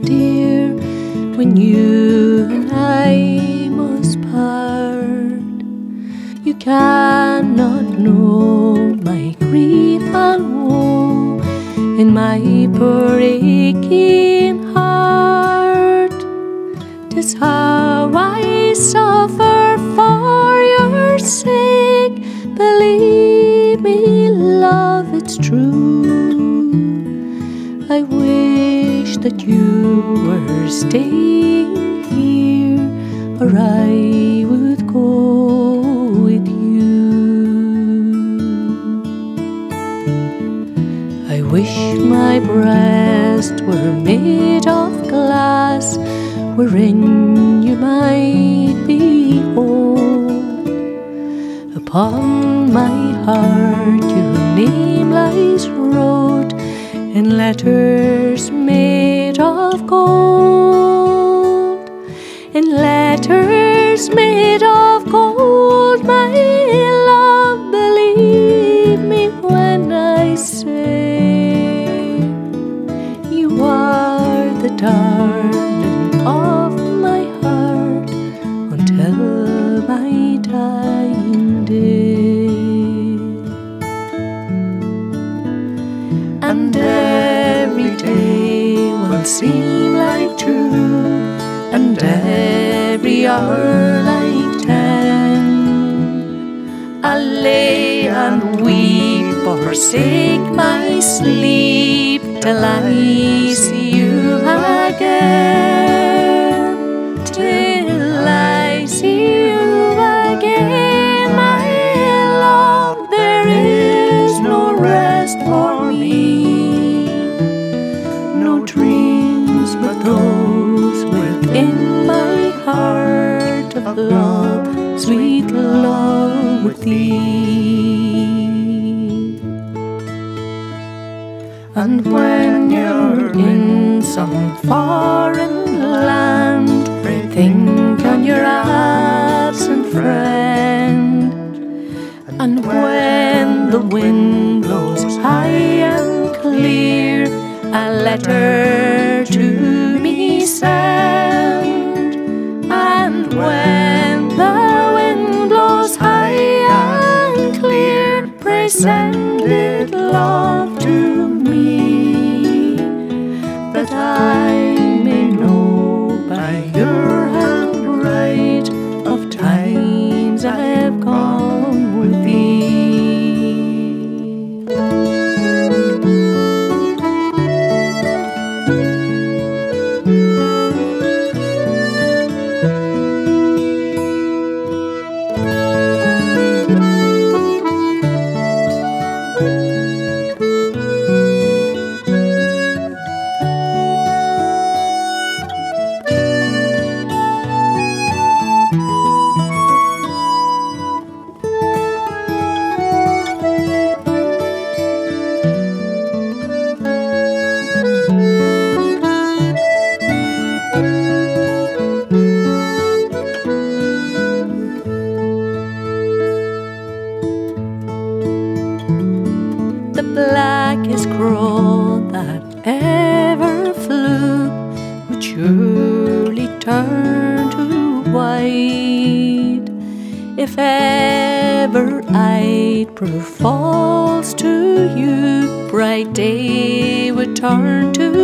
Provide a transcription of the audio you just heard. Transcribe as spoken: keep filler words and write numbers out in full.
dear, when you and I must part. You cannot know my grief and woe in my poor aching heart. 'Tis how I suffer for your sake. Believe me, love, it's true. I wish that you were staying here, or I would go with you. I wish my breast were made of glass, wherein you might be whole. Upon my heart your name lies wrote in letters made of gold. In letters made of gold, my love, believe me when I say you are the darling of my heart until my dying day. And every day will seem like two, and every hour like ten. I'll lay and weep, forsake my sleep, till I see you again. Till I see you again, my love, there is no rest for me. No dreams but those within my heart of love, sweet love with thee. And when you're in some foreign land, think on your absent friend. And when the wind blows high and clear, a letter to me send. And when the wind blows high and clear, pray send it, love, to me, that I may know by your handwrite of times I have gone with thee. The blackest crow that ever flew would surely turn to white if ever I'd prove false to you. Bright day would turn to